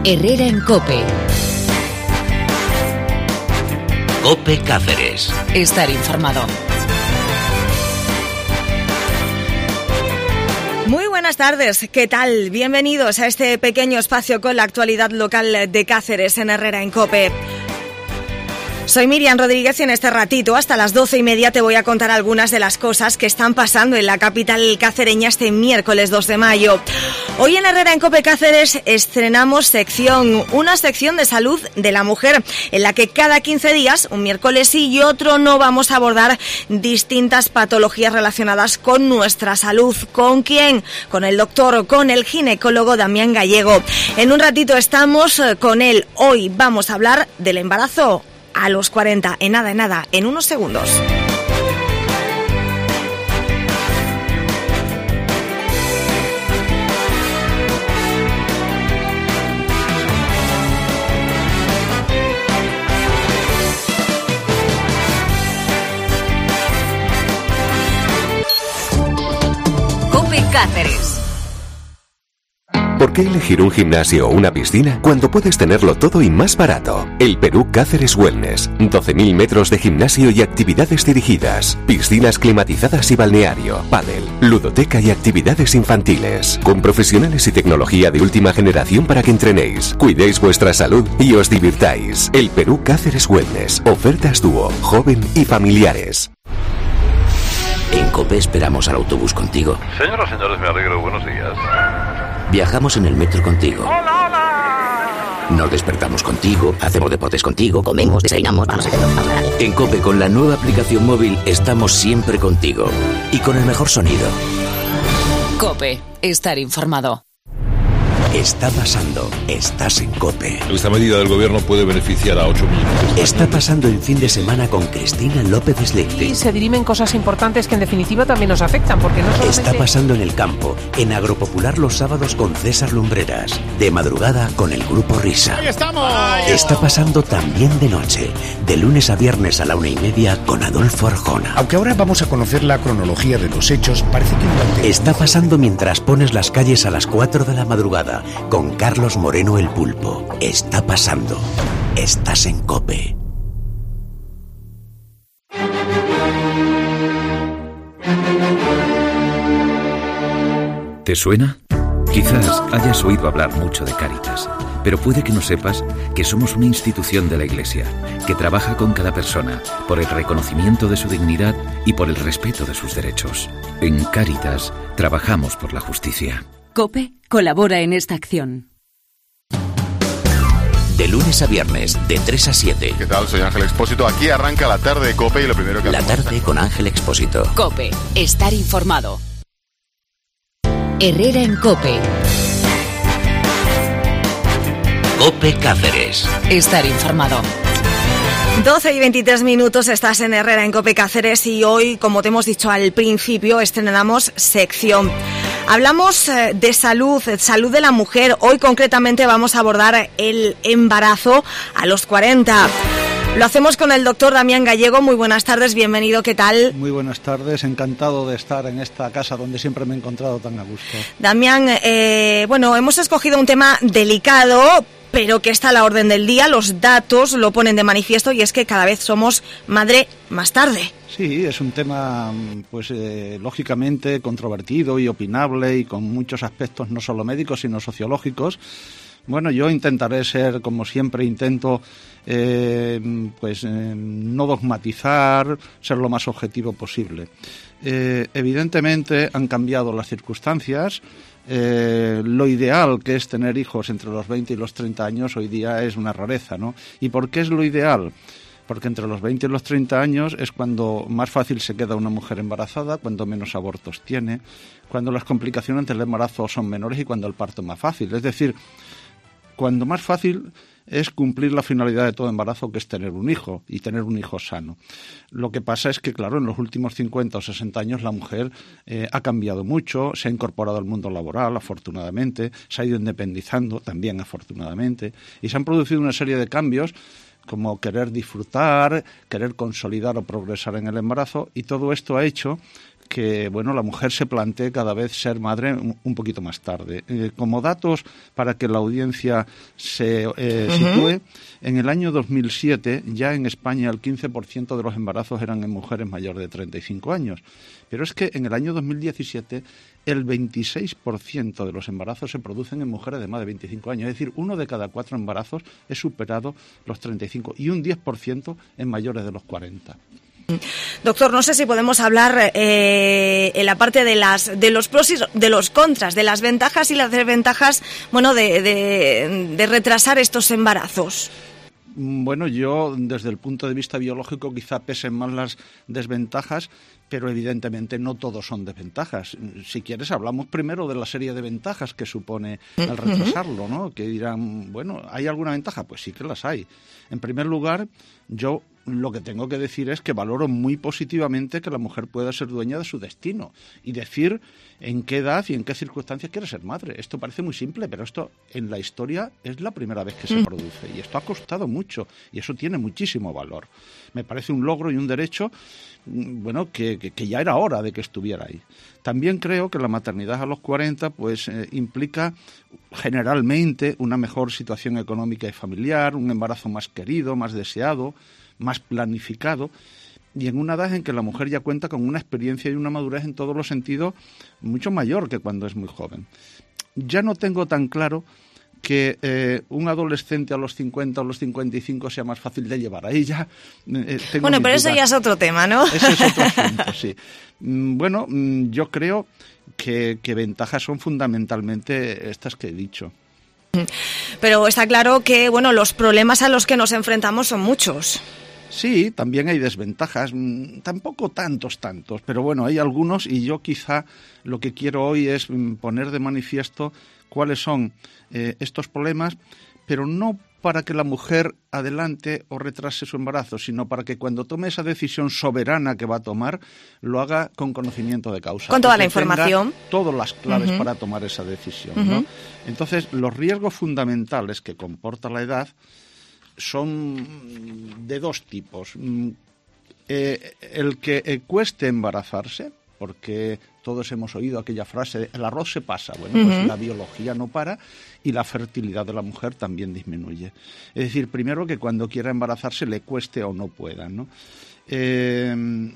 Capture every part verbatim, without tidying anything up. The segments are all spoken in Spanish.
Herrera en COPE. COPE Cáceres. Estar informado. Muy buenas tardes, ¿qué tal? Bienvenidos a este pequeño espacio con la actualidad local de Cáceres en Herrera en COPE. Soy Miriam Rodríguez y en este ratito, hasta las doce y media, te voy a contar algunas de las cosas que están pasando en la capital cacereña este miércoles dos de mayo. Hoy en Herrera en COPE Cáceres estrenamos sección, una sección de salud de la mujer, en la que cada quince días, un miércoles sí y otro no, vamos a abordar distintas patologías relacionadas con nuestra salud. ¿Con quién? Con el doctor, con el ginecólogo Damián Gallego. En un ratito estamos con él. Hoy vamos a hablar del embarazo a los cuarenta, en nada, en nada, en unos segundos. COPE Cáceres. ¿Por qué elegir un gimnasio o una piscina cuando puedes tenerlo todo y más barato? El Perú Cáceres Wellness. doce mil metros de gimnasio y actividades dirigidas. Piscinas climatizadas y balneario. Pádel, ludoteca y actividades infantiles. Con profesionales y tecnología de última generación para que entrenéis, cuidéis vuestra salud y os divirtáis. El Perú Cáceres Wellness. Ofertas dúo, joven y familiares. En COPE esperamos al autobús contigo. Señoras y señores, me alegro. Buenos días. Viajamos en el metro contigo. ¡Hola, hola! Nos despertamos contigo, hacemos deportes contigo, comemos, desayunamos, vamos a hacer. En COPE, con la nueva aplicación móvil, estamos siempre contigo. Y con el mejor sonido. COPE, estar informado. Está pasando. Estás en COPE. Esta medida del gobierno puede beneficiar a ocho millones. Está pasando el fin de semana con Cristina López Slichting. Y se dirimen cosas importantes que en definitiva también nos afectan, porque no solamente... Está pasando en el campo, en Agropopular los sábados con César Lumbreras. De madrugada con el Grupo Risa. ¡Ahí estamos! Está pasando también de noche, de lunes a viernes a la una y media con Adolfo Arjona. Aunque ahora vamos a conocer la cronología de los hechos, parece que durante... Está pasando mientras pones las calles a las cuatro de la madrugada con Carlos Moreno el Pulpo. Está pasando. Estás en COPE. ¿Te suena? Quizás hayas oído hablar mucho de Cáritas, pero puede que no sepas que somos una institución de la Iglesia que trabaja con cada persona por el reconocimiento de su dignidad y por el respeto de sus derechos. En Cáritas trabajamos por la justicia. COPE colabora en esta acción. De lunes a viernes, de tres a siete. ¿Qué tal? Soy Ángel Expósito. Aquí arranca la tarde de COPE y lo primero que La hacemos... tarde con Ángel Expósito. COPE, estar informado. Herrera en COPE. COPE Cáceres. Estar informado. doce y veintitrés minutos, estás en Herrera en COPE Cáceres y hoy, como te hemos dicho al principio, estrenamos sección. Hablamos de salud, salud de la mujer. Hoy concretamente vamos a abordar el embarazo a los cuarenta. Lo hacemos con el doctor Damián Gallego. Muy buenas tardes, bienvenido, ¿qué tal? Muy buenas tardes, encantado de estar en esta casa donde siempre me he encontrado tan a gusto. Damián, eh, bueno, hemos escogido un tema delicado, pero que está a la orden del día. Los datos lo ponen de manifiesto y es que cada vez somos madre más tarde. Sí, es un tema, pues eh, lógicamente controvertido y opinable y con muchos aspectos no solo médicos sino sociológicos. Bueno, yo intentaré ser, como siempre intento, eh, pues eh, no dogmatizar, ser lo más objetivo posible. Eh, evidentemente han cambiado las circunstancias. Eh, lo ideal, que es tener hijos entre los veinte y los treinta años, hoy día es una rareza, ¿no? ¿Y por qué es lo ideal? Porque entre los veinte y los treinta años es cuando más fácil se queda una mujer embarazada, cuando menos abortos tiene, cuando las complicaciones del embarazo son menores y cuando el parto es más fácil. Es decir, cuando más fácil es cumplir la finalidad de todo embarazo, que es tener un hijo y tener un hijo sano. Lo que pasa es que, claro, en los últimos cincuenta o sesenta años la mujer eh, ha cambiado mucho, se ha incorporado al mundo laboral, afortunadamente, se ha ido independizando también, afortunadamente, y se han producido una serie de cambios como querer disfrutar, querer consolidar o progresar en el embarazo, y todo esto ha hecho que bueno, la mujer se plantee cada vez ser madre un, un poquito más tarde. Eh, como datos para que la audiencia se eh, uh-huh. sitúe, en el año dos mil siete ya en España el quince por ciento de los embarazos eran en mujeres mayores de treinta y cinco años. Pero es que en el año dos mil diecisiete el veintiséis por ciento de los embarazos se producen en mujeres de más de veinticinco años. Es decir, uno de cada cuatro embarazos es superado los treinta y cinco y un diez por ciento en mayores de los cuarenta. Doctor, no sé si podemos hablar eh, en la parte de las de los pros y de los contras, de las ventajas y las desventajas, bueno, de, de, de retrasar estos embarazos. Bueno, yo desde el punto de vista biológico quizá pesen más las desventajas, pero evidentemente no todos son desventajas. Si quieres, hablamos primero de la serie de ventajas que supone el retrasarlo, ¿no? Que dirán, bueno, ¿hay alguna ventaja? Pues sí que las hay. En primer lugar, yo lo que tengo que decir es que valoro muy positivamente que la mujer pueda ser dueña de su destino y decir en qué edad y en qué circunstancias quiere ser madre. Esto parece muy simple, pero esto en la historia es la primera vez que se produce y esto ha costado mucho y eso tiene muchísimo valor. Me parece un logro y un derecho, bueno, que, que, que ya era hora de que estuviera ahí. También creo que la maternidad a los cuarenta pues eh, implica generalmente una mejor situación económica y familiar, un embarazo más querido, más deseado, más planificado, y en una edad en que la mujer ya cuenta con una experiencia y una madurez en todos los sentidos mucho mayor que cuando es muy joven. Ya no tengo tan claro que eh, un adolescente a los cincuenta o los cincuenta y cinco sea más fácil de llevar. Ahí ya eh, tengo Bueno, pero dudas. Eso ya es otro tema, ¿no? Ese es otro asunto, sí. Bueno, yo creo que, que ventajas son fundamentalmente estas que he dicho. Pero está claro que, bueno, los problemas a los que nos enfrentamos son muchos. Sí, también hay desventajas, tampoco tantos, tantos, pero bueno, hay algunos y yo quizá lo que quiero hoy es poner de manifiesto cuáles son eh, estos problemas, pero no para que la mujer adelante o retrase su embarazo, sino para que cuando tome esa decisión soberana que va a tomar, lo haga con conocimiento de causa. Con toda la información. Todas las claves uh-huh. para tomar esa decisión, uh-huh. ¿no? Entonces, los riesgos fundamentales que comporta la edad son de dos tipos. Eh, el que eh, cueste embarazarse, porque todos hemos oído aquella frase de, el arroz se pasa. Bueno, uh-huh. pues la biología no para y la fertilidad de la mujer también disminuye. Es decir, primero que cuando quiera embarazarse le cueste o no pueda, ¿no? Eh,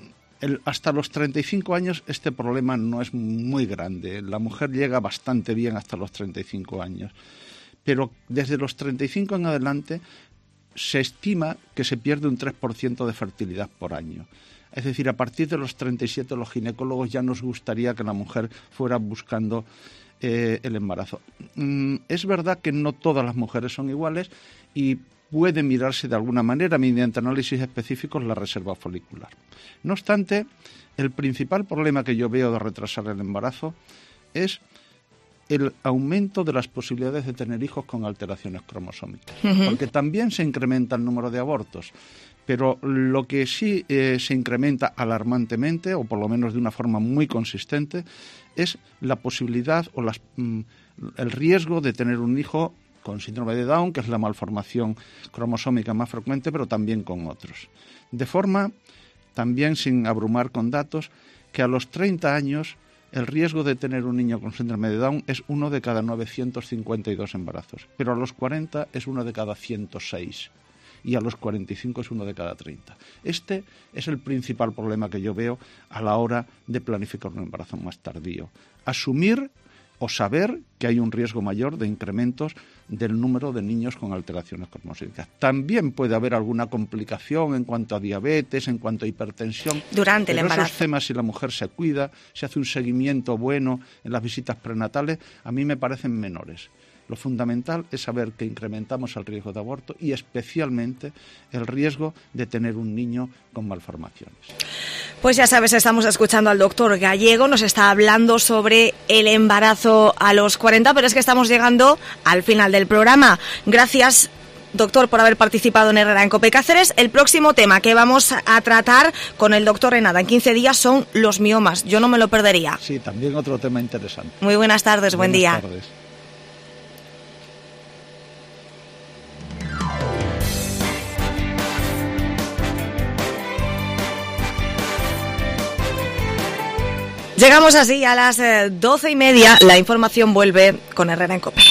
el, hasta los treinta y cinco años este problema no es muy grande. La mujer llega bastante bien hasta los treinta y cinco años. Pero desde los treinta y cinco en adelante se estima que se pierde un tres por ciento de fertilidad por año. Es decir, a partir de los treinta y siete los ginecólogos ya nos gustaría que la mujer fuera buscando eh, el embarazo. Mm, es verdad que no todas las mujeres son iguales y puede mirarse de alguna manera mediante análisis específicos la reserva folicular. No obstante, el principal problema que yo veo de retrasar el embarazo es el aumento de las posibilidades de tener hijos con alteraciones cromosómicas, uh-huh. porque también se incrementa el número de abortos, pero lo que sí eh, se incrementa alarmantemente, o por lo menos de una forma muy consistente, es la posibilidad o las, mm, el riesgo de tener un hijo con síndrome de Down, que es la malformación cromosómica más frecuente, pero también con otros. De forma, también sin abrumar con datos, que a los treinta años el riesgo de tener un niño con síndrome de Down es uno de cada novecientos cincuenta y dos embarazos, pero a los cuarenta es uno de cada ciento seis y a los cuarenta y cinco es uno de cada treinta. Este es el principal problema que yo veo a la hora de planificar un embarazo más tardío. Asumir o saber que hay un riesgo mayor de incrementos del número de niños con alteraciones cromosómicas. También puede haber alguna complicación en cuanto a diabetes, en cuanto a hipertensión. Durante el embarazo. Esos temas, si la mujer se cuida, si hace un seguimiento bueno en las visitas prenatales, a mí me parecen menores. Lo fundamental es saber que incrementamos el riesgo de aborto y especialmente el riesgo de tener un niño con malformaciones. Pues ya sabes, estamos escuchando al doctor Gallego, nos está hablando sobre el embarazo a los cuarenta, pero es que estamos llegando al final del programa. Gracias, doctor, por haber participado en Herrera en COPE Cáceres. El próximo tema que vamos a tratar con el doctor en nada, en quince días, son los miomas. Yo no me lo perdería. Sí, también otro tema interesante. Muy buenas tardes, buen día. Buenas tardes. Llegamos así a las doce y media. La información vuelve con Herrera en COPE.